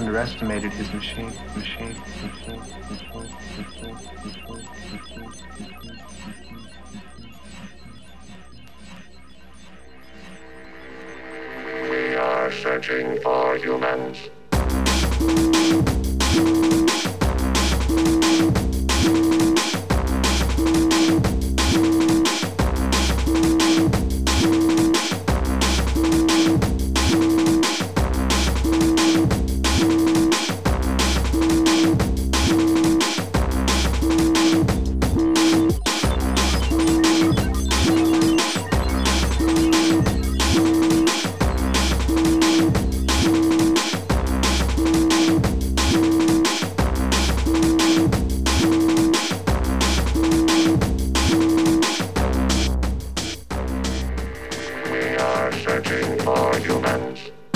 underestimated his machine. We are searching for humans. Searching for humans.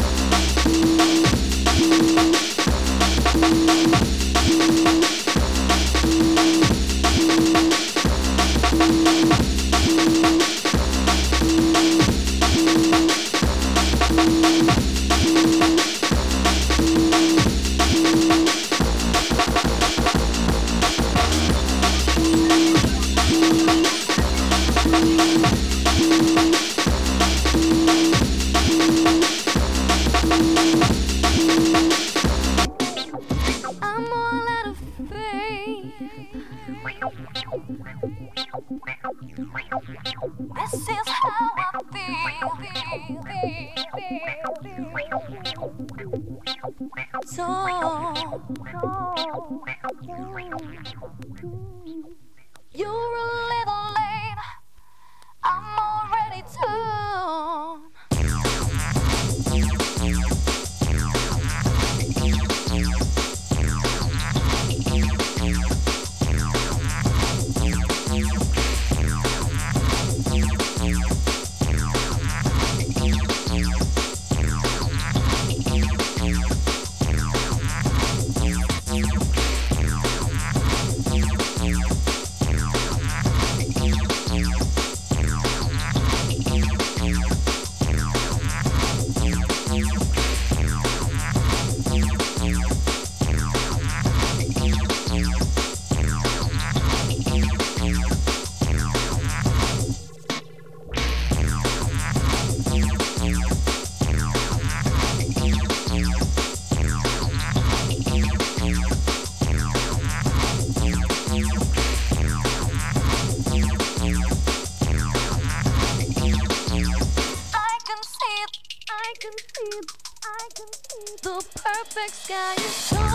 This is how I feel. You're a little late. I'm already tuned. I can see the perfect sky is so